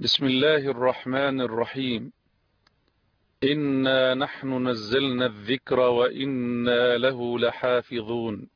بسم الله الرحمن الرحيم. إنا نحن نزلنا الذكر وإنا له لحافظون.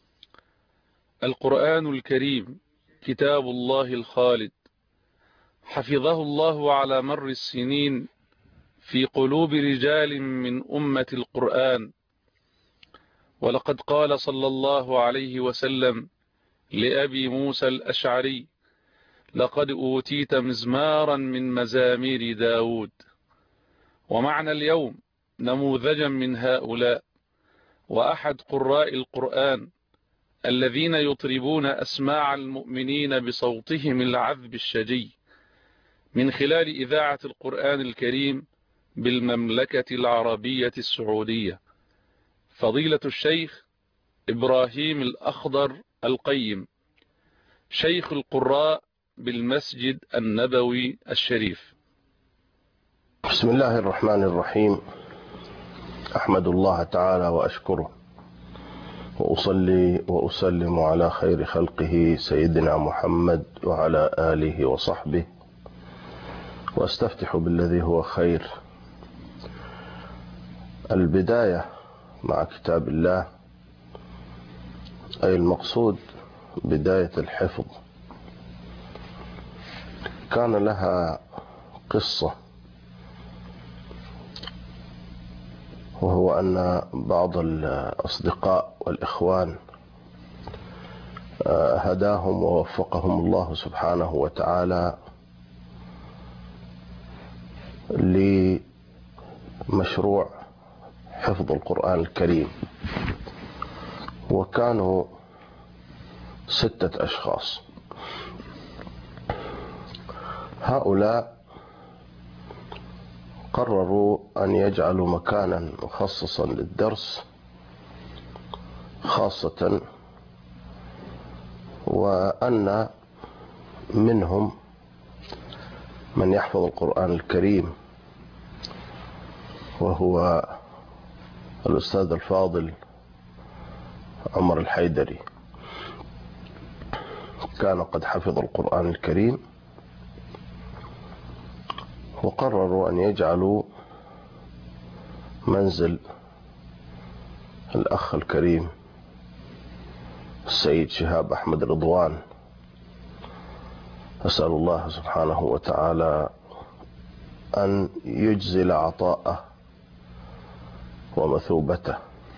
القرآن الكريم كتاب الله الخالد، حفظه الله على مر السنين في قلوب رجال من أمة القرآن. ولقد قال صلى الله عليه وسلم لأبي موسى الأشعري: لقد أوتيت مزمارا من مزامير داود. ومعنا اليوم نموذجا من هؤلاء، وأحد قراء القرآن الذين يطربون أسماع المؤمنين بصوتهم العذب الشجي من خلال إذاعة القرآن الكريم بالمملكة العربية السعودية، فضيلة الشيخ إبراهيم الأخضر القيم، شيخ القراء بالمسجد النبوي الشريف. بسم الله الرحمن الرحيم. أحمد الله تعالى وأشكره، وأصلي وأسلم على خير خلقه سيدنا محمد وعلى آله وصحبه، وأستفتح بالذي هو خير. البداية مع كتاب الله، أي المقصود بداية الحفظ، كان لها قصة، وهو أن بعض الأصدقاء والإخوان هداهم ووفقهم الله سبحانه وتعالى لمشروع حفظ القرآن الكريم، وكانوا 6 أشخاص. هؤلاء قرروا أن يجعلوا مكانا مخصصا للدرس خاصة، وأن منهم من يحفظ القرآن الكريم، وهو الأستاذ الفاضل عمر الحيدري، كان قد حفظ القرآن الكريم، وقرروا أن يجعلوا منزل الأخ الكريم السيد شهاب أحمد رضوان، أسأل الله سبحانه وتعالى أن يجزل عطاءه ومثوبته،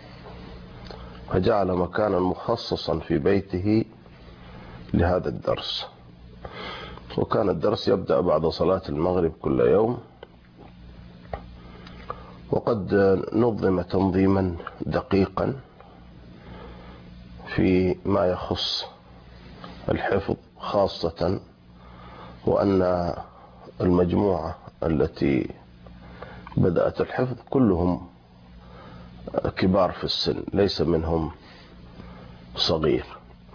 فجعل مكانا مخصصا في بيته لهذا الدرس. وكان الدرس يبدأ بعد صلاة المغرب كل يوم، وقد نظم تنظيما دقيقا في ما يخص الحفظ خاصة، وأن المجموعة التي بدأت الحفظ كلهم كبار في السن، ليس منهم صغير.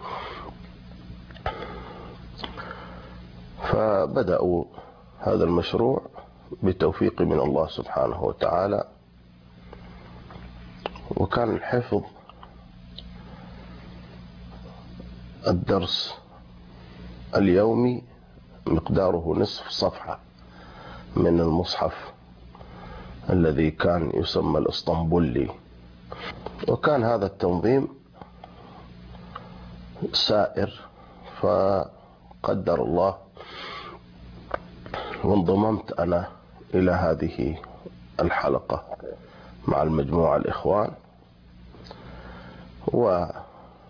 فبدأوا هذا المشروع بتوفيق من الله سبحانه وتعالى، وكان الحفظ الدرس اليومي مقداره نصف صفحة من المصحف الذي كان يسمى الإسطنبولي. وكان هذا التنظيم سائر، فقدر الله وانضممت أنا إلى هذه الحلقة مع المجموعة الإخوان، ويسر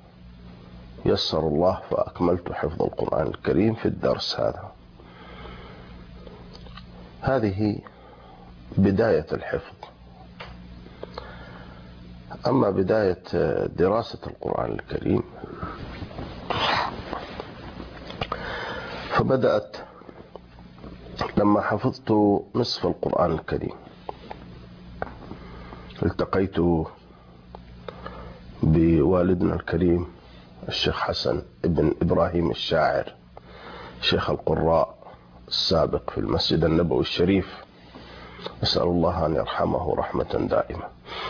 الله فأكملت حفظ القرآن الكريم في الدرس هذا. هذه بداية الحفظ. أما بداية دراسة القرآن الكريم فبدأت لما حفظت نصف القرآن الكريم. التقيت بوالدنا الكريم الشيخ حسن ابن إبراهيم الشاعر، شيخ القراء السابق في المسجد النبوي الشريف، أسأل الله أن يرحمه رحمة دائمة.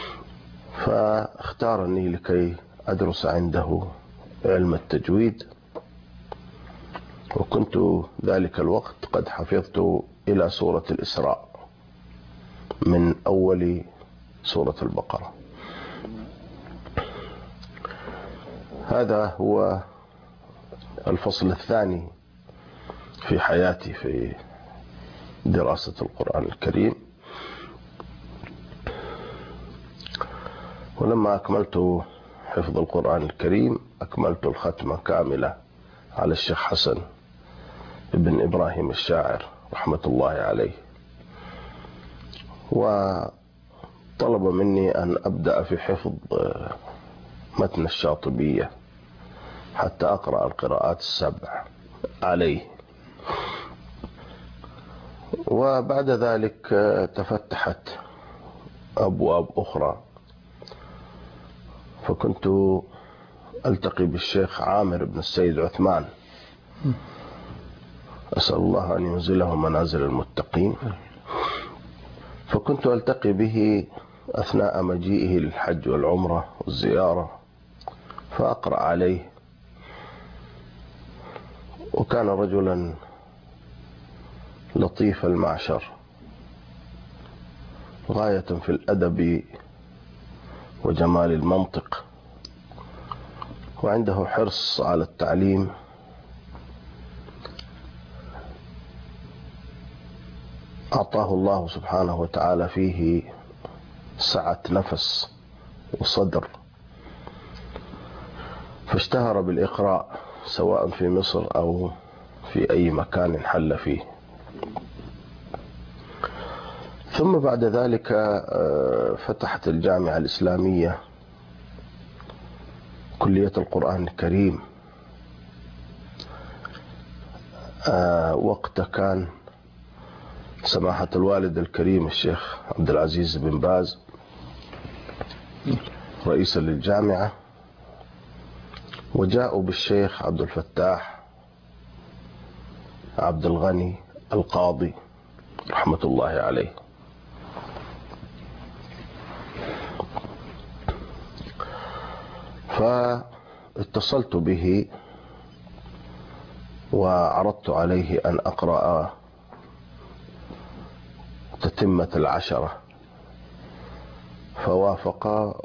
فاختارني لكي أدرس عنده علم التجويد، وكنت ذلك الوقت قد حفظت إلى سورة الإسراء من أول سورة البقرة. هذا هو الفصل الثاني في حياتي في دراسة القرآن الكريم. ولما أكملت حفظ القرآن الكريم أكملت الختمة كاملة على الشيخ حسن ابن إبراهيم الشاعر رحمة الله عليه، وطلب مني أن أبدأ في حفظ متن الشاطبية حتى أقرأ القراءات السبع عليه. وبعد ذلك تفتحت أبواب أخرى، فكنت ألتقي بالشيخ عامر بن السيد عثمان، أسأل الله أن ينزله منازل المتقين، فكنت ألتقي به أثناء مجيئه للحج والعمرة والزيارة فأقرأ عليه. وكان رجلا لطيف المعشر غاية في الأدب وجمال المنطق، وعنده حرص على التعليم، أعطاه الله سبحانه وتعالى فيه سعة نفس وصدر، فاشتهر بالإقراء سواء في مصر أو في أي مكان حل فيه. ثم بعد ذلك فتحت الجامعة الإسلامية كلية القرآن الكريم. وقت كان سماحة الوالد الكريم الشيخ عبد العزيز بن باز رئيسا للجامعة، وجاءوا بالشيخ عبد الفتاح عبد الغني القاضي رحمة الله عليه. فاتصلت به وعرضت عليه أن أقرأ تتمة العشرة، فوافق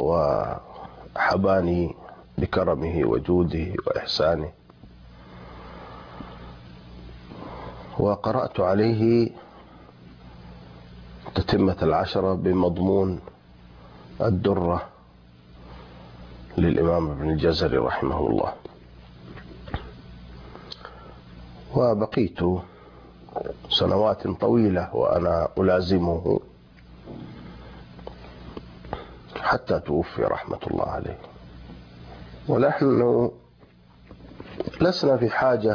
وحباني بكرمه وجوده وإحسانه، وقرأت عليه تتمة العشرة بمضمون الدرة للإمام ابن الجزري رحمه الله. وبقيت سنوات طويلة وأنا ألازمه حتى توفي رحمة الله عليه. ونحن لسنا في حاجة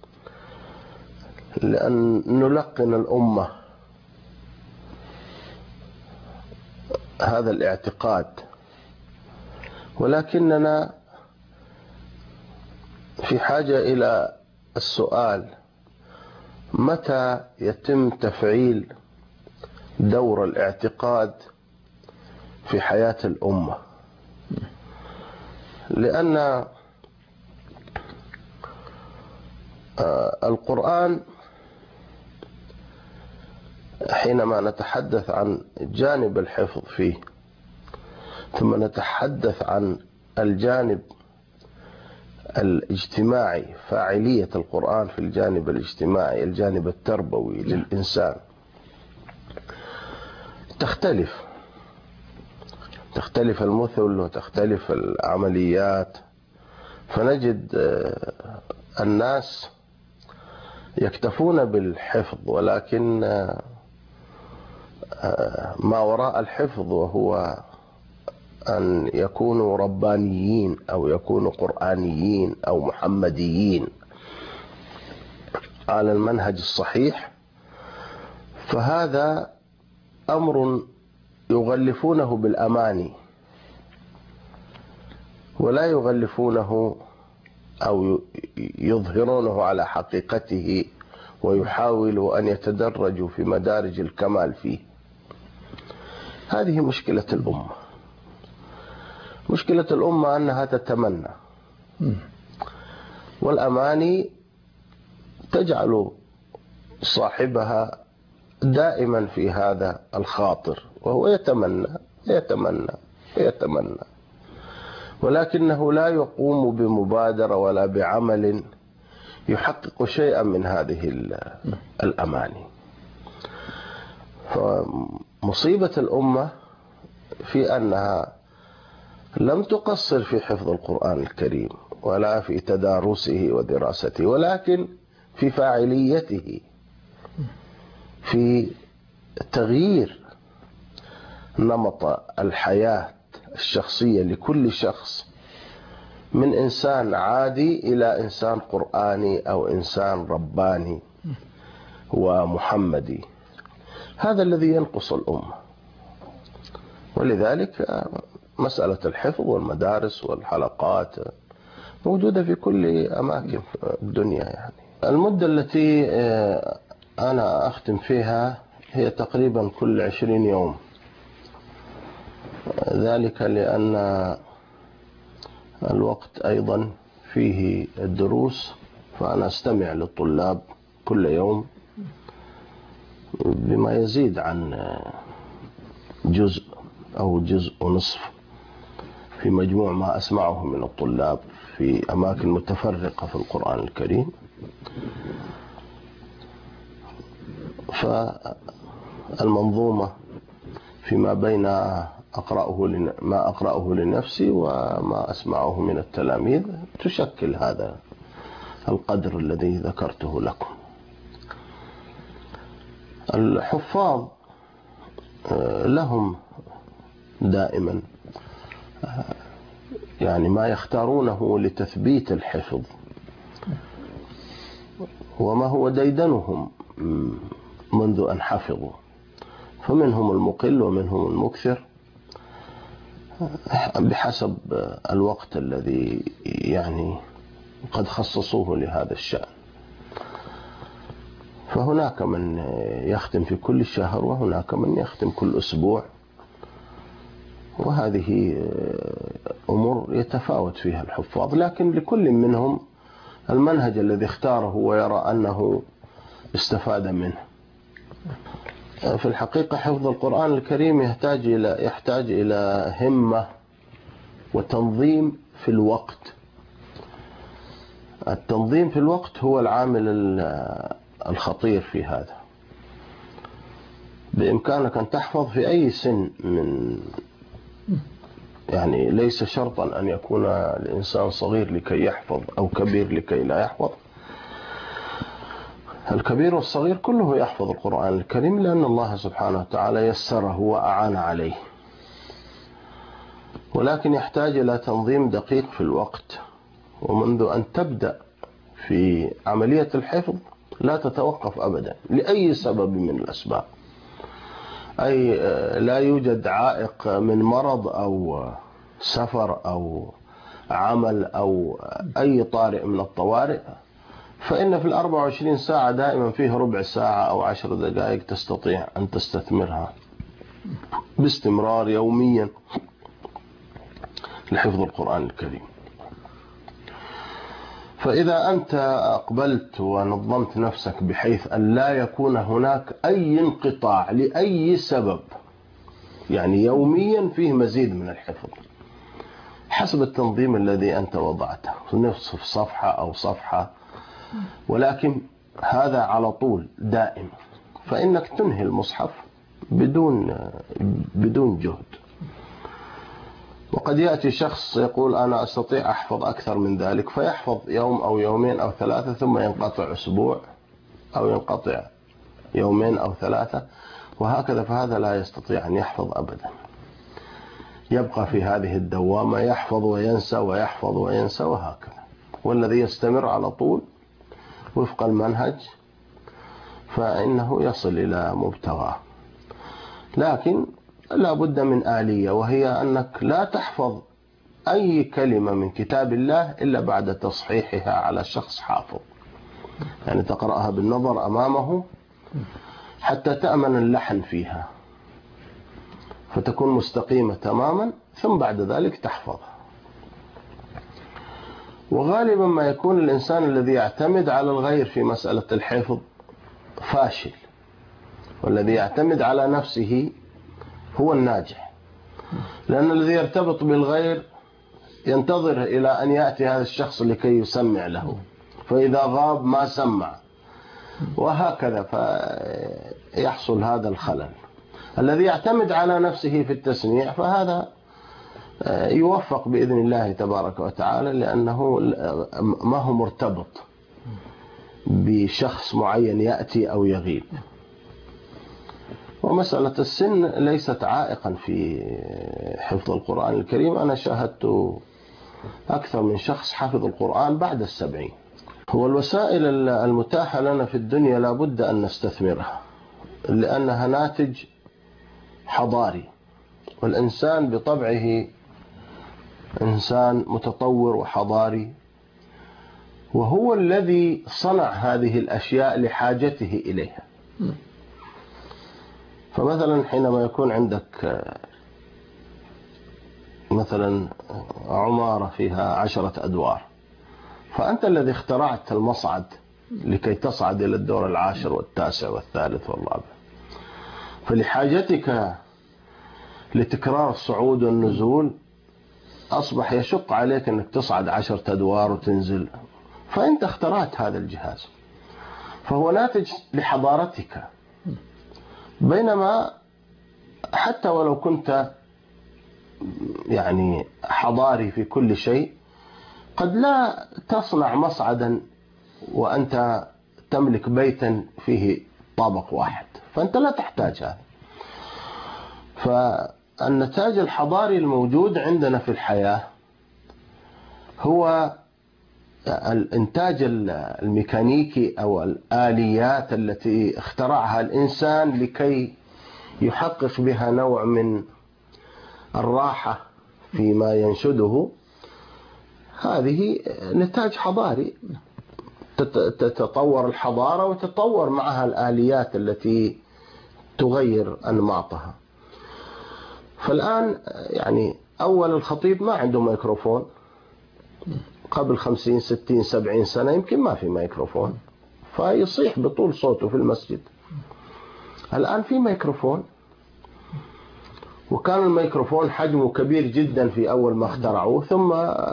لأن نلقن الأمة هذا الاعتقاد، ولكننا في حاجة إلى السؤال: متى يتم تفعيل دور الاعتقاد في حياة الأمة؟ لأن القرآن حينما نتحدث عن جانب الحفظ فيه، ثم نتحدث عن الجانب الاجتماعي، فاعلية القرآن في الجانب الاجتماعي، الجانب التربوي للإنسان، تختلف المثل وتختلف العمليات. فنجد الناس يكتفون بالحفظ، ولكن ما وراء الحفظ وهو أن يكونوا ربانيين أو يكونوا قرآنيين أو محمديين على المنهج الصحيح، فهذا أمر يغلفونه بالأماني ولا يغلفونه أو يظهرونه على حقيقته، ويحاولوا أن يتدرجوا في مدارج الكمال فيه. هذه مشكلة الأمة. مشكلة الأمة أنها تتمنى، والأماني تجعل صاحبها دائما في هذا الخاطر، وهو يتمنى ولكنه لا يقوم بمبادرة ولا بعمل يحقق شيئا من هذه الأماني. فمصيبة الأمة في أنها لم تقصر في حفظ القرآن الكريم ولا في تدارسه ودراسته، ولكن في فاعليته، في تغيير نمط الحياة الشخصية لكل شخص، من إنسان عادي إلى إنسان قرآني أو إنسان رباني ومحمدي. هذا الذي ينقص الأمة. ولذلك مسألة الحفظ والمدارس والحلقات موجودة في كل أماكن الدنيا. يعني المدة التي أنا أختم فيها هي تقريبا كل 20 يوم، ذلك لأن الوقت أيضا فيه الدروس، فأنا أستمع للطلاب كل يوم بما يزيد عن جزء أو جزء ونصف في مجموع ما أسمعه من الطلاب في أماكن متفرقة في القرآن الكريم. فالمنظومة فيما بين ما أقرأه لنفسي وما أسمعه من التلاميذ تشكل هذا القدر الذي ذكرته لكم. الحفاظ لهم دائما يعني ما يختارونه لتثبيت الحفظ وما هو ديدنهم منذ أن حفظوا، فمنهم المقل ومنهم المكثر بحسب الوقت الذي يعني قد خصصوه لهذا الشأن. فهناك من يختم في كل شهر وهناك من يختم كل أسبوع، وهذه أمور يتفاوت فيها الحفاظ، لكن لكل منهم المنهج الذي اختاره ويرى أنه استفاد منه. في الحقيقة حفظ القرآن الكريم يحتاج إلى همة وتنظيم في الوقت. التنظيم في الوقت هو العامل الخطير في هذا. بإمكانك أن تحفظ في أي سن يعني ليس شرطا أن يكون الإنسان صغير لكي يحفظ أو كبير لكي لا يحفظ. الكبير والصغير كله يحفظ القرآن الكريم، لأن الله سبحانه وتعالى يسره وأعان عليه، ولكن يحتاج إلى تنظيم دقيق في الوقت. ومنذ أن تبدأ في عملية الحفظ لا تتوقف أبدا لأي سبب من الأسباب، أي لا يوجد عائق من مرض أو سفر أو عمل أو أي طارئ من الطوارئ، فإن في 24 ساعة دائما فيه ربع ساعة أو 10 دقائق تستطيع أن تستثمرها باستمرار يوميا لحفظ القرآن الكريم. فإذا أنت أقبلت ونظمت نفسك بحيث أن لا يكون هناك أي انقطاع لأي سبب، يعني يوميا فيه مزيد من الحفظ حسب التنظيم الذي أنت وضعته، نصف صفحة أو صفحة، ولكن هذا على طول دائم، فإنك تنهي المصحف بدون جهد. وقد يأتي شخص يقول أنا أستطيع أحفظ أكثر من ذلك، فيحفظ يوم أو يومين أو ثلاثة ثم ينقطع أسبوع أو ينقطع يومين أو ثلاثة وهكذا، فهذا لا يستطيع أن يحفظ أبدا، يبقى في هذه الدوامة يحفظ وينسى ويحفظ وينسى وهكذا. والذي يستمر على طول وفق المنهج فإنه يصل إلى مبتغاه. لكن لا بد من آلية، وهي أنك لا تحفظ أي كلمة من كتاب الله إلا بعد تصحيحها على شخص حافظ، يعني تقرأها بالنظر أمامه حتى تأمن اللحن فيها فتكون مستقيمة تماما، ثم بعد ذلك تحفظها. وغالبا ما يكون الإنسان الذي يعتمد على الغير في مسألة الحفظ فاشل، والذي يعتمد على نفسه هو الناجح، لأن الذي يرتبط بالغير ينتظر إلى أن يأتي هذا الشخص لكي يسمع له، فإذا غاب ما سمع، وهكذا فيحصل هذا الخلل. الذي يعتمد على نفسه في التسميع فهذا يوفق بإذن الله تبارك وتعالى، لأنه ما هو مرتبط بشخص معين يأتي أو يغيب. ومسألة السن ليست عائقا في حفظ القرآن الكريم. أنا شاهدت أكثر من شخص حفظ القرآن بعد 70. هو الوسائل المتاحة لنا في الدنيا لا بد أن نستثمرها، لأنها ناتج حضاري، والإنسان بطبعه إنسان متطور وحضاري، وهو الذي صنع هذه الأشياء لحاجته إليها. فمثلا حينما يكون عندك مثلا عمارة فيها 10 أدوار، فأنت الذي اخترعت المصعد لكي تصعد إلى الدور 10 والتاسع والثالث والرابع، فلحاجتك لتكرار الصعود والنزول أصبح يشق عليك أنك تصعد 10 أدوار وتنزل، فأنت اخترعت هذا الجهاز، فهو ناتج لحضارتك. بينما حتى ولو كنت يعني حضاري في كل شيء، قد لا تصنع مصعدا وأنت تملك بيتا فيه طابق واحد، فأنت لا تحتاج هذا. فالنتاج الحضاري الموجود عندنا في الحياة هو الإنتاج الميكانيكي أو الآليات التي اخترعها الإنسان لكي يحقق بها نوع من الراحة فيما ينشده. هذه نتاج حضاري، تتطور الحضارة وتتطور معها الآليات التي تغير أنماطها. فالآن يعني أول الخطيب ما عنده ميكروفون، قبل 50 60 70 سنة يمكن ما في ميكروفون، فيصيح بطول صوته في المسجد. الآن في ميكروفون، وكان الميكروفون حجمه كبير جدا في أول ما اخترعوه، ثم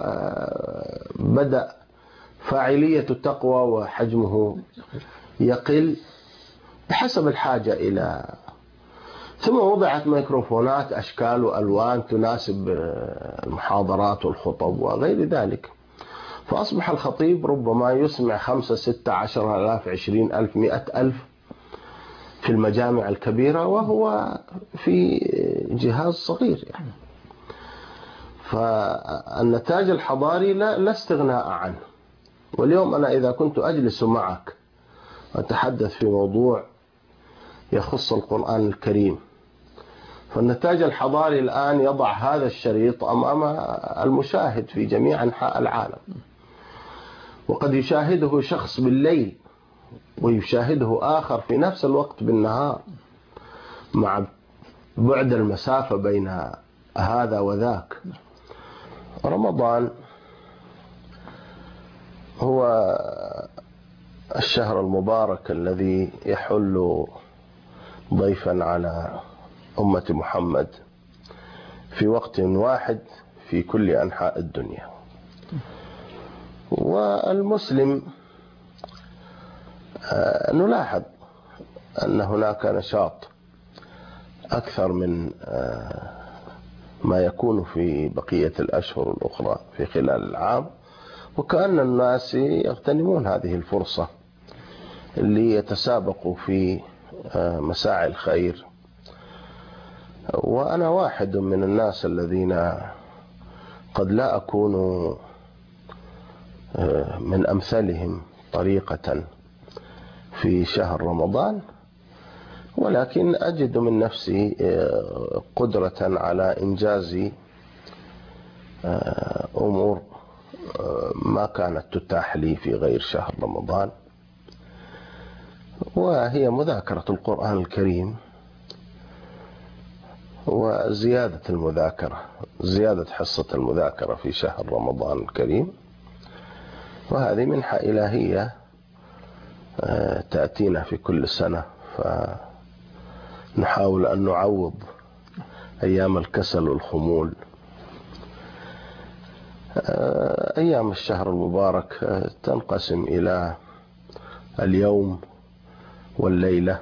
بدأ فاعلية التقوى وحجمه يقل بحسب الحاجة إلى، ثم وضعت ميكروفونات أشكال وألوان تناسب المحاضرات والخطب وغير ذلك، فأصبح الخطيب ربما يسمع 5 6 10 آلاف 20 ألف 100 ألف في المجامع الكبيرة، وهو في جهاز صغير يعني. فالنتاج الحضاري لا استغناء عنه. واليوم أنا إذا كنت أجلس معك وأتحدث في موضوع يخص القرآن الكريم، فالنتاج الحضاري الآن يضع هذا الشريط أمام المشاهد في جميع أنحاء العالم، وقد يشاهده شخص بالليل ويشاهده آخر في نفس الوقت بالنهار، مع بعد المسافة بين هذا وذاك. رمضان هو الشهر المبارك الذي يحل ضيفا على أمة محمد في وقت واحد في كل أنحاء الدنيا. والمسلم نلاحظ أن هناك نشاط أكثر من ما يكون في بقية الأشهر الأخرى في خلال العام، وكأن الناس يغتنمون هذه الفرصة اللي يتسابقوا في مساعي الخير. وأنا واحد من الناس الذين قد لا أكون من أمثالهم طريقة في شهر رمضان، ولكن أجد من نفسي قدرة على إنجاز أمور ما كانت تتاح لي في غير شهر رمضان، وهي مذاكرة القرآن الكريم وزيادة المذاكرة، زيادة حصة المذاكرة في شهر رمضان الكريم. وهذه منحة إلهية تأتينا في كل سنة، فنحاول أن نعوض أيام الكسل والخمول. أيام الشهر المبارك تنقسم إلى اليوم والليلة.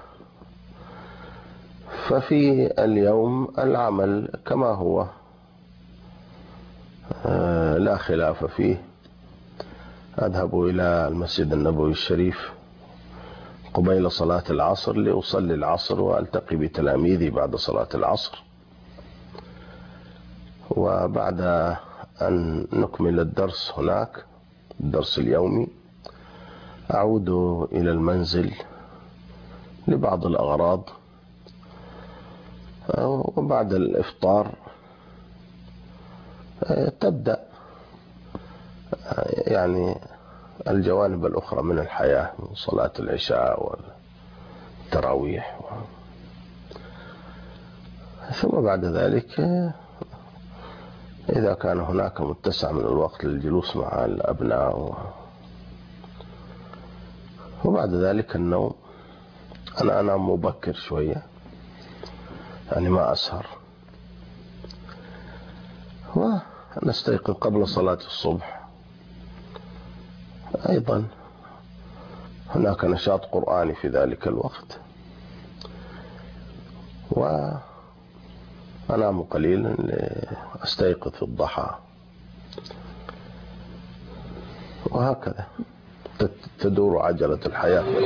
ففي اليوم العمل كما هو لا خلاف فيه. أذهب إلى المسجد النبوي الشريف قبيل صلاة العصر لأصلي العصر وألتقي بتلاميذي بعد صلاة العصر، وبعد أن نكمل الدرس هناك الدرس اليومي أعود إلى المنزل لبعض الأغراض، وبعد الإفطار تبدأ يعني الجوانب الأخرى من الحياة، من صلاة العشاء والتراويح ثم بعد ذلك إذا كان هناك متسع من الوقت للجلوس مع الأبناء، وبعد ذلك النوم. أنا أنام مبكر شوية، يعني ما أسهر، ونستيقظ قبل صلاة الصبح. أيضا هناك نشاط قرآني في ذلك الوقت، وأنام قليلا لأستيقظ في الضحى، وهكذا تدور عجلة الحياة في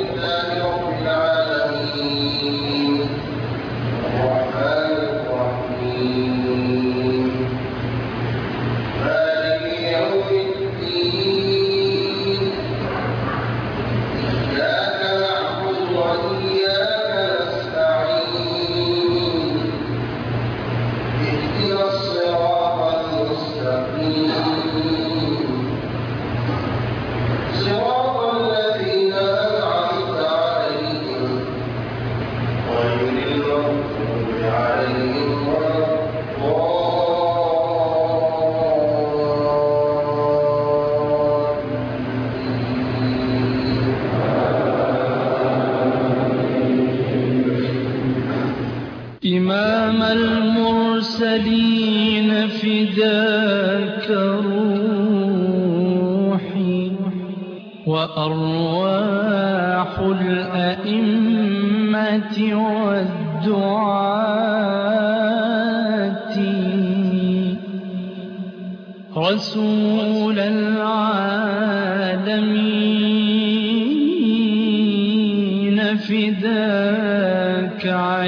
إمام المرسلين فداك روحي وأرواح الأئمة والدعاة، رسول العالمين فداك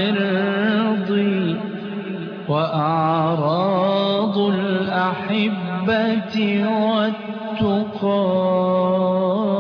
عرضي وأعراض الأحبة والتقى.